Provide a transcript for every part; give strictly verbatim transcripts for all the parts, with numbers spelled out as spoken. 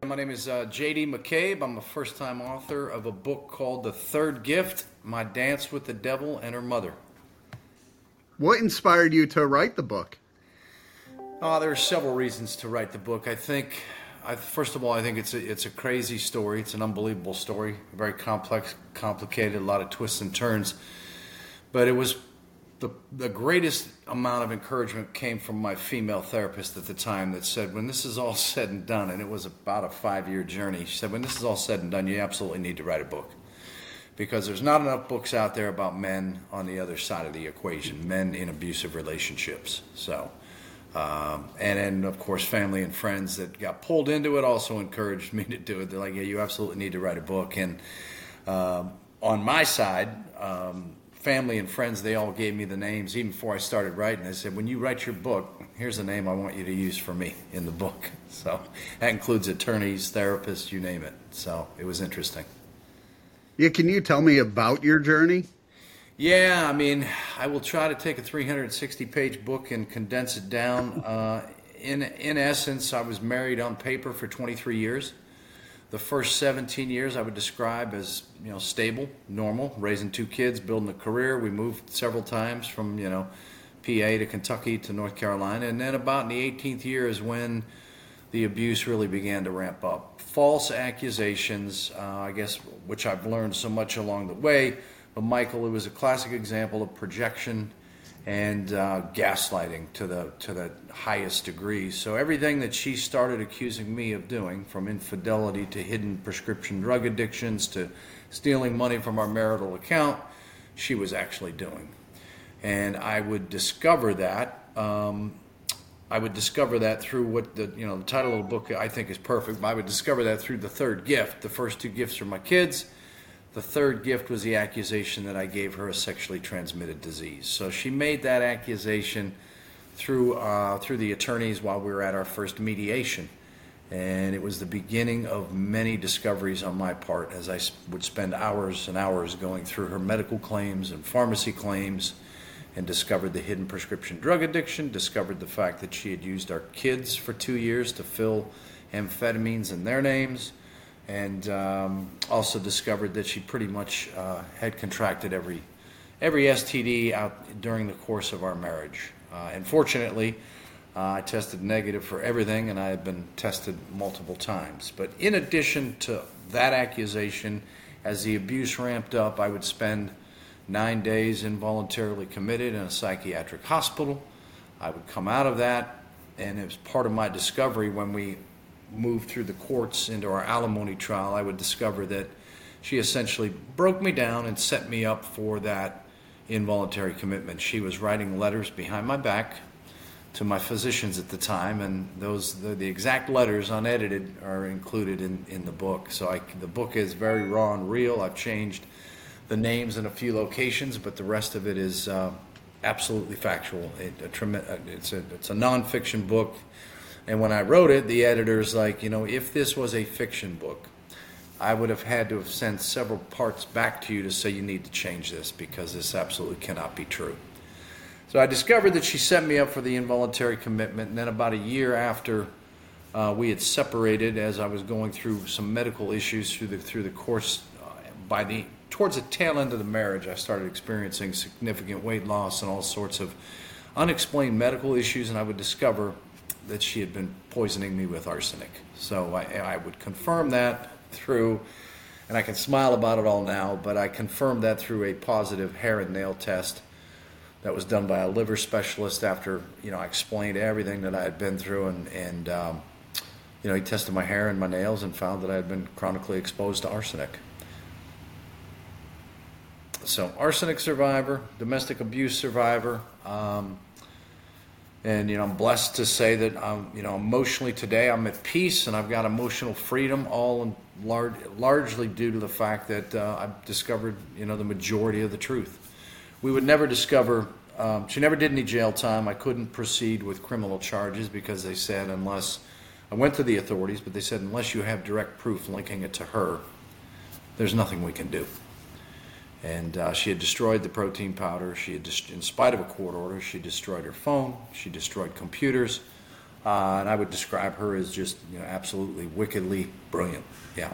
My name is uh, J D McCabe. I'm a first-time author of a book called The Third Gift, My Dance with the Devil and Her Mother. What inspired you to write the book? Uh, there are several reasons to write the book. I think, I, first of all, I think it's a, it's a crazy story. It's an unbelievable story, very complex, complicated, a lot of twists and turns. But it was the the greatest amount of encouragement came from my female therapist at the time that said, when this is all said and done, and it was about a five-year journey, she said, when this is all said and done, you absolutely need to write a book. Because there's not enough books out there about men on the other side of the equation, men in abusive relationships. So, um, and then, of course, family and friends that got pulled into it also encouraged me to do it. They're like, yeah, you absolutely need to write a book. And um, on my side, um, family and friends, they all gave me the names even before I started writing. They said, when you write your book, here's a name I want you to use for me in the book. So that includes attorneys, therapists, you name it. So it was interesting. Yeah, can you tell me about your journey? Yeah, I mean, I will try to take a three hundred sixty page book and condense it down. Uh, in in essence, I was married on paper for twenty-three years. The first seventeen years I would describe as, you know, stable, normal, raising two kids, building a career. We moved several times from, you know, P A to Kentucky to North Carolina. And then about in the eighteenth year is when the abuse really began to ramp up. False accusations, uh, I guess, which I've learned so much along the way. But Michael, it was a classic example of projection and uh, gaslighting to the to the highest degree. So everything that she started accusing me of doing, from infidelity to hidden prescription drug addictions to stealing money from our marital account, she was actually doing. And I would discover that. Um, I would discover that through what the you know the title of the book I think is perfect. But I would discover that through the third gift. The first two gifts are my kids. The third gift was the accusation that I gave her a sexually transmitted disease. So she made that accusation through uh, through the attorneys while we were at our first mediation. And it was the beginning of many discoveries on my part as I would spend hours and hours going through her medical claims and pharmacy claims, and discovered the hidden prescription drug addiction, discovered the fact that she had used our kids for two years to fill amphetamines in their names, and um, also discovered that she pretty much uh, had contracted every every S T D out during the course of our marriage. Uh, and fortunately, uh, I tested negative for everything, and I had been tested multiple times. But in addition to that accusation, as the abuse ramped up, I would spend nine days involuntarily committed in a psychiatric hospital. I would come out of that, and it was part of my discovery when we moved through the courts into our alimony trial. I would discover that she essentially broke me down and set me up for that involuntary commitment. She was writing letters behind my back to my physicians at the time, and those the, the exact letters, unedited, are included in, in the book. So I, the book is very raw and real. I've changed the names in a few locations, but the rest of it is uh, absolutely factual. It, a trem- it's a it's a nonfiction book, and when I wrote it, the editor's like, you know, if this was a fiction book, I would have had to have sent several parts back to you to say you need to change this because this absolutely cannot be true. So I discovered that she set me up for the involuntary commitment, and then about a year after uh, we had separated, as I was going through some medical issues through the through the course, uh, by the towards the tail end of the marriage, I started experiencing significant weight loss and all sorts of unexplained medical issues, and I would discover that she had been poisoning me with arsenic. So I, I would confirm that through, and I can smile about it all now, but I confirmed that through a positive hair and nail test that was done by a liver specialist after, you know, I explained everything that I had been through, and, and um, you know, he tested my hair and my nails and found that I had been chronically exposed to arsenic. So, arsenic survivor, domestic abuse survivor, um, and you know, I'm blessed to say that I'm, you know, emotionally today I'm at peace and I've got emotional freedom, all in large, largely due to the fact that uh, I've discovered, you know, the majority of the truth. We would never discover. Um, she never did any jail time. I couldn't proceed with criminal charges because they said unless I went to the authorities, but they said unless you have direct proof linking it to her, there's nothing we can do. And uh, she had destroyed the protein powder. She had, dest- in spite of a court order, she destroyed her phone. She destroyed computers. Uh, and I would describe her as just, you know, absolutely wickedly brilliant. Yeah.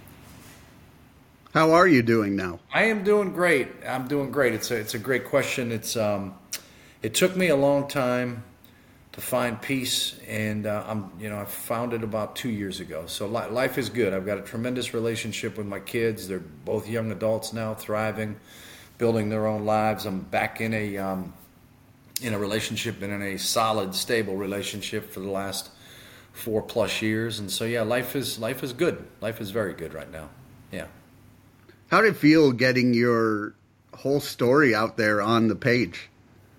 How are you doing now? I am doing great. I'm doing great. It's a, it's a great question. It's um, it took me a long time to find peace, and uh, I'm you know I found it about two years ago. So li- life is good. I've got a tremendous relationship with my kids. They're both young adults now, thriving, building their own lives. I'm back in a um, in a relationship and in a solid, stable relationship for the last four plus years. And so yeah, life is life is good. Life is very good right now. Yeah. How did it feel getting your whole story out there on the page?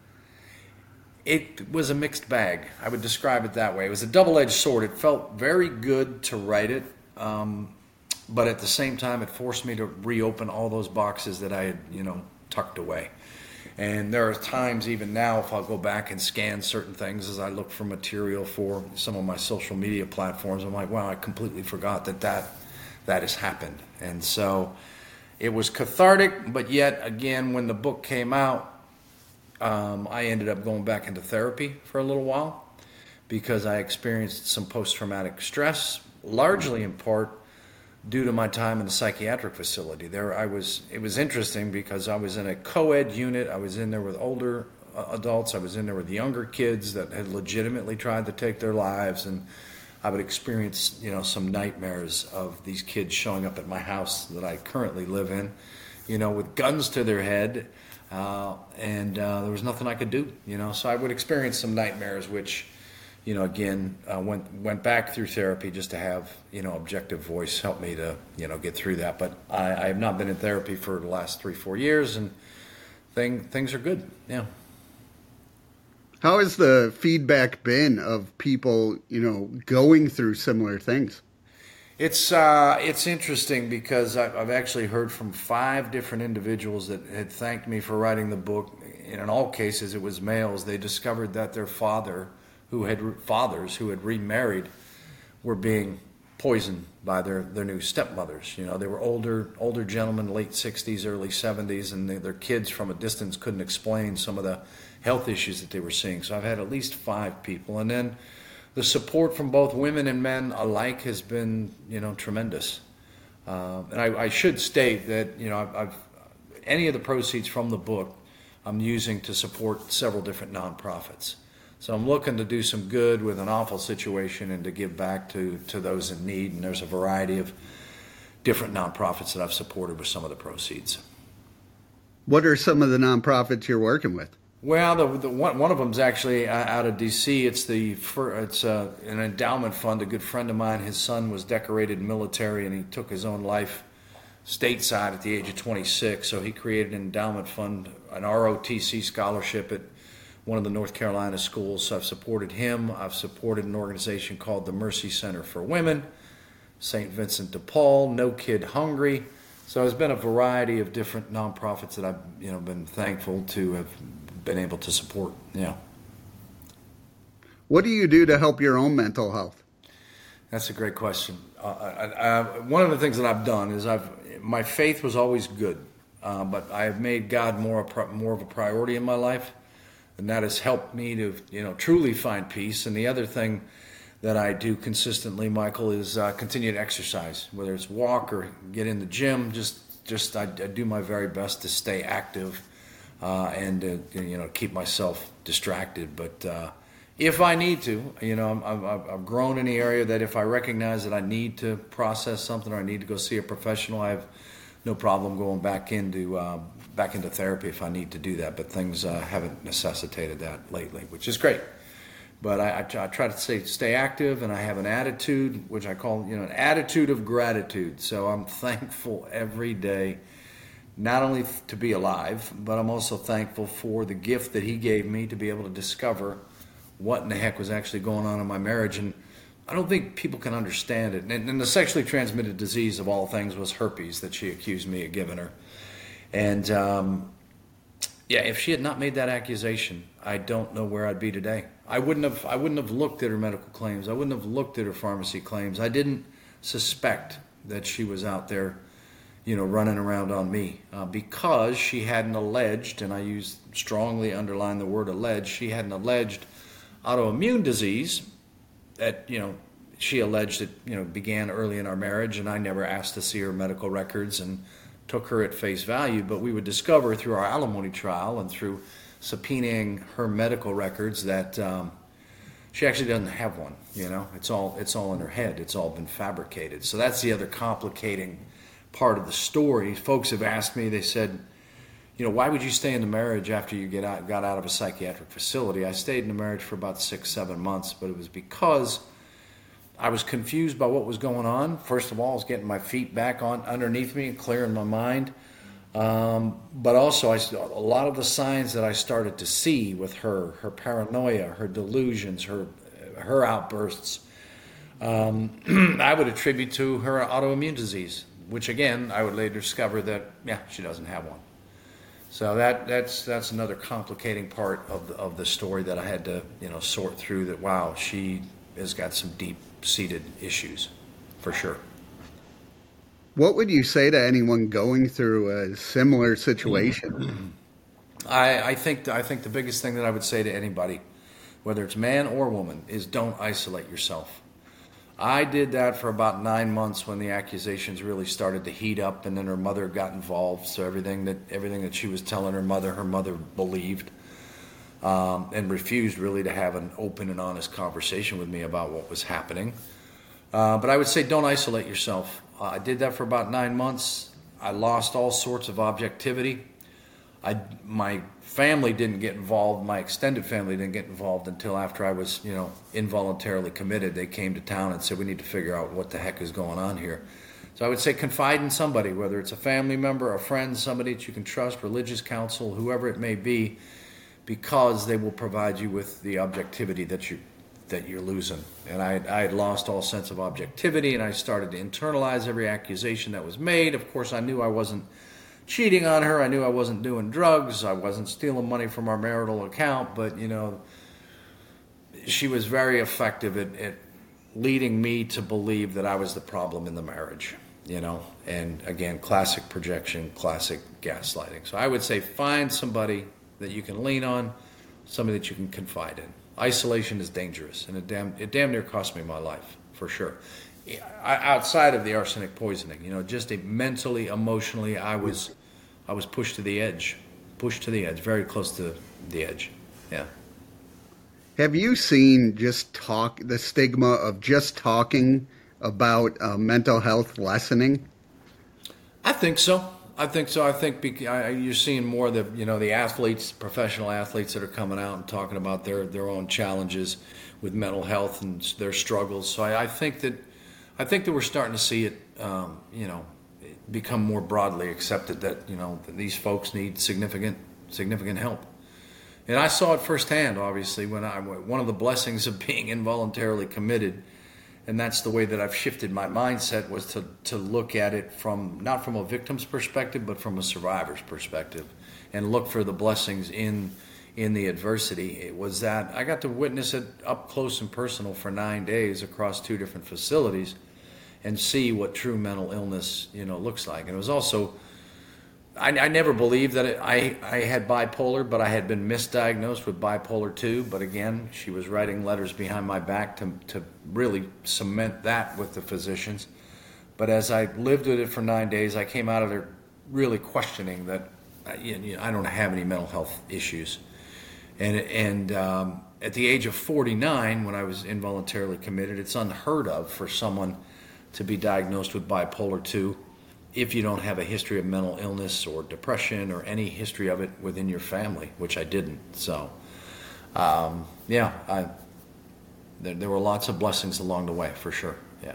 It was a mixed bag. I would describe it that way. It was a double-edged sword. It felt very good to write it, um, but at the same time, it forced me to reopen all those boxes that I had, you know, tucked away. And there are times, even now, if I'll go back and scan certain things as I look for material for some of my social media platforms, I'm like, wow, I completely forgot that that, that has happened. And so it was cathartic, but yet again, when the book came out, um, I ended up going back into therapy for a little while because I experienced some post-traumatic stress, largely in part due to my time in the psychiatric facility. There, I was. It was interesting because I was in a co-ed unit. I was in there with older uh, adults. I was in there with younger kids that had legitimately tried to take their lives, and I would experience, you know, some nightmares of these kids showing up at my house that I currently live in, you know, with guns to their head, uh, and uh, there was nothing I could do, you know. So I would experience some nightmares, which, you know, again, uh, went went back through therapy just to have, you know, objective voice help me to, you know, get through that. But I, I have not been in therapy for the last three, four years, and thing things are good. Yeah. How has the feedback been of people, you know, going through similar things? It's uh, it's interesting because I've, I've actually heard from five different individuals that had thanked me for writing the book. And in all cases, it was males. They discovered that their father, who had fathers who had remarried, were being poisoned by their, their new stepmothers. You know, they were older older gentlemen, late sixties, early seventies, and they, their kids from a distance couldn't explain some of the health issues that they were seeing. So I've had at least five people. And then the support from both women and men alike has been, you know, tremendous. Uh, and I, I should state that, you know, I've, I've any of the proceeds from the book I'm using to support several different nonprofits. So I'm looking to do some good with an awful situation and to give back to, to those in need. And there's a variety of different nonprofits that I've supported with some of the proceeds. What are some of the nonprofits you're working with? Well, the, the one, one of them is actually out of D C. It's the it's uh, an endowment fund. A good friend of mine, his son was decorated military, and he took his own life stateside at the age of twenty-six. So he created an endowment fund, an R O T C scholarship at one of the North Carolina schools. So I've supported him. I've supported an organization called the Mercy Center for Women, Saint Vincent de Paul, No Kid Hungry. So there's been a variety of different nonprofits that I've, you know, been thankful to have been able to support. Yeah. What do you do to help your own mental health? That's a great question. Uh, I, I, one of the things that I've done is I've my faith was always good, uh, but I have made God more a, more of a priority in my life, and that has helped me to, you know, truly find peace. And the other thing that I do consistently, Michael, is uh, continue to exercise, whether it's walk or get in the gym. Just just I, I do my very best to stay active. Uh, and uh, you know, keep myself distracted. But uh, if I need to, you know, I'm, I've, I've grown in the area that if I recognize that I need to process something or I need to go see a professional, I have no problem going back into uh, back into therapy if I need to do that. But things uh, haven't necessitated that lately, which is great. But I, I, try, I try to stay stay active, and I have an attitude, which I call, you know, an attitude of gratitude. So I'm thankful every day. Not only to be alive, but I'm also thankful for the gift that he gave me to be able to discover what in the heck was actually going on in my marriage. And I don't think people can understand it. And, and the sexually transmitted disease of all things was herpes that she accused me of giving her. And um, yeah, if she had not made that accusation, I don't know where I'd be today. I wouldn't have. I wouldn't have looked at her medical claims. I wouldn't have looked at her pharmacy claims. I didn't suspect that she was out there, you know, running around on me uh, because she had an alleged, and I use strongly underline the word alleged, she had an alleged autoimmune disease that, you know, she alleged it, you know, began early in our marriage, and I never asked to see her medical records and took her at face value. But we would discover through our alimony trial and through subpoenaing her medical records that um, she actually doesn't have one. You know, it's all it's all in her head. It's all been fabricated. So that's the other complicating part of the story. Folks have asked me. They said, you know, why would you stay in the marriage after you get out, got out of a psychiatric facility? I stayed in the marriage for about six, seven months, but it was because I was confused by what was going on. First of all, I was getting my feet back on underneath me and clearing my mind. Um, but also, I, a lot of the signs that I started to see with her, her paranoia, her delusions, her her outbursts, um, I would attribute to her autoimmune disease, which again, I would later discover that, yeah, she doesn't have one. So that that's that's another complicating part of the, of the story that I had to, you know, sort through. That, wow, she has got some deep-seated issues, for sure. What would you say to anyone going through a similar situation? I, I think I think the biggest thing that I would say to anybody, whether it's man or woman, is don't isolate yourself. I did that for about nine months when the accusations really started to heat up, and then her mother got involved. So everything that everything that she was telling her mother, her mother believed, um, and refused really to have an open and honest conversation with me about what was happening. Uh, but I would say don't isolate yourself. Uh, I did that for about nine months. I lost all sorts of objectivity. I, my family didn't get involved. My extended family didn't get involved until after I was, you know, involuntarily committed. They came to town and said, we need to figure out what the heck is going on here. So I would say confide in somebody, whether it's a family member, a friend, somebody that you can trust, religious counsel, whoever it may be, because they will provide you with the objectivity that you that you're losing. And I, I had lost all sense of objectivity, and I started to internalize every accusation that was made. Of course, I knew I wasn't cheating on her. I knew I wasn't doing drugs. I wasn't stealing money from our marital account. But, you know, she was very effective at, at leading me to believe that I was the problem in the marriage, you know. And, again, classic projection, classic gaslighting. So I would say find somebody that you can lean on, somebody that you can confide in. Isolation is dangerous, and it damn, it damn near cost me my life, for sure. I, outside of the arsenic poisoning, you know, just a mentally, emotionally, I was, I was pushed to the edge, pushed to the edge, very close to the edge. Yeah. Have you seen just talk the stigma of just talking about uh, mental health lessening? I think so. I think so. I think bec- I, you're seeing more of the, you know, the athletes, professional athletes that are coming out and talking about their, their own challenges with mental health and their struggles. So I, I think that I think that we're starting to see it, um, you know, become more broadly accepted that, you know, that these folks need significant significant help. And I saw it firsthand, obviously, when I one of the blessings of being involuntarily committed. And that's the way that I've shifted my mindset, was to, to look at it from, not from a victim's perspective, but from a survivor's perspective, and look for the blessings in in the adversity. It was that I got to witness it up close and personal for nine days across two different facilities and see what true mental illness, you know, looks like. And it was also, I, I never believed that it, I, I had bipolar, but I had been misdiagnosed with bipolar two. But again, she was writing letters behind my back to, to really cement that with the physicians. But as I lived with it for nine days, I came out of there really questioning that, you know, I don't have any mental health issues. And, and um, at the age of forty-nine, when I was involuntarily committed, it's unheard of for someone to be diagnosed with bipolar two if you don't have a history of mental illness or depression or any history of it within your family, which I didn't. So, um, yeah, I, there, there were lots of blessings along the way, for sure, yeah.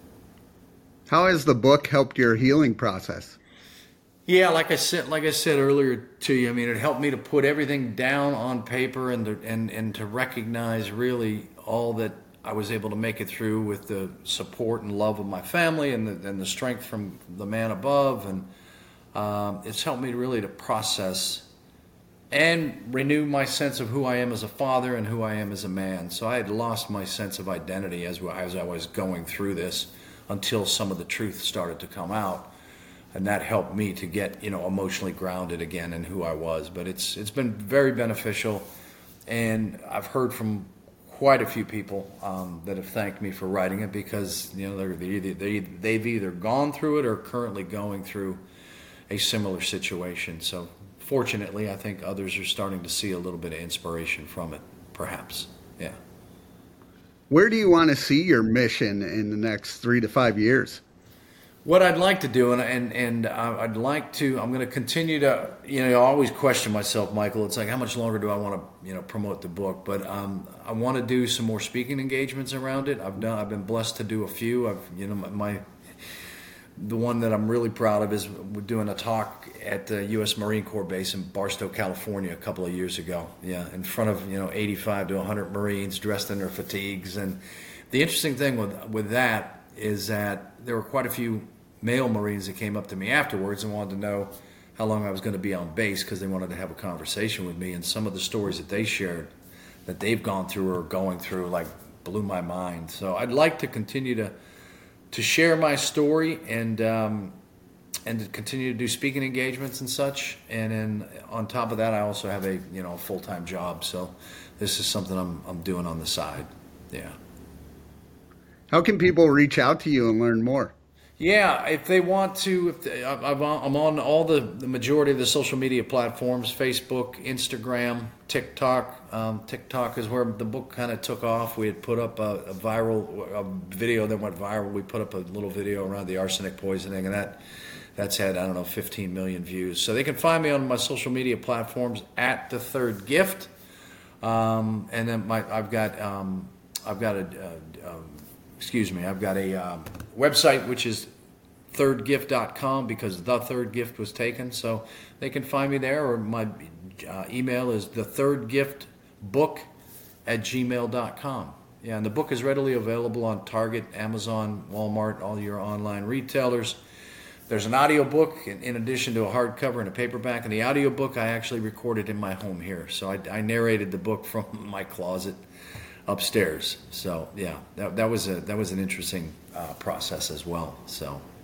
How has the book helped your healing process? Yeah, like I said, like I said earlier to you, I mean, it helped me to put everything down on paper and to, and, and to recognize really all that I was able to make it through with the support and love of my family and the, and the strength from the man above. And um, it's helped me really to process and renew my sense of who I am as a father and who I am as a man. So I had lost my sense of identity as, as I was going through this until some of the truth started to come out. And that helped me to get, you know, emotionally grounded again in who I was. But it's it's been very beneficial. And I've heard from quite a few people um, that have thanked me for writing it because you know they're, they're either, they, they've either gone through it or currently going through a similar situation. So fortunately, I think others are starting to see a little bit of inspiration from it, perhaps. Yeah. Where do you want to see your mission in the next three to five years? What I'd like to do, and and and I'd like to, I'm going to continue to, you know, I always question myself, Michael. It's like, how much longer do I want to, you know, promote the book? But um, I want to do some more speaking engagements around it. I've done, I've been blessed to do a few. I've, you know, my, my the one that I'm really proud of is we're doing a talk at the U S Marine Corps base in Barstow, California, a couple of years ago. Yeah, in front of you know eighty-five to one hundred Marines dressed in their fatigues. And the interesting thing with with that is that there were quite a few male Marines that came up to me afterwards and wanted to know how long I was going to be on base because they wanted to have a conversation with me. And some of the stories that they shared that they've gone through or are going through like blew my mind. So I'd like to continue to to share my story and um, and to continue to do speaking engagements and such. And then on top of that, I also have a you know a full-time job. So this is something I'm I'm doing on the side. Yeah. How can people reach out to you and learn more? Yeah, if they want to, if they, I'm on all the, the majority of the social media platforms, Facebook, Instagram, TikTok. Um, TikTok is where the book kind of took off. We had put up a, a viral a video that went viral. We put up a little video around the arsenic poisoning, and that that's had, I don't know, fifteen million views. So they can find me on my social media platforms at The Third Gift. Um, and then my, I've got, um, I've got a, a, a excuse me, I've got a um, website which is third gift dot com because the third gift was taken. So they can find me there, or my uh, email is the third gift book at gmail dot com. Yeah, and the book is readily available on Target, Amazon, Walmart, all your online retailers. There's an audiobook in, in addition to a hardcover and a paperback. And the audiobook I actually recorded in my home here. So I, I narrated the book from my closet upstairs. So yeah, that, that was a that was an interesting uh, process as well. So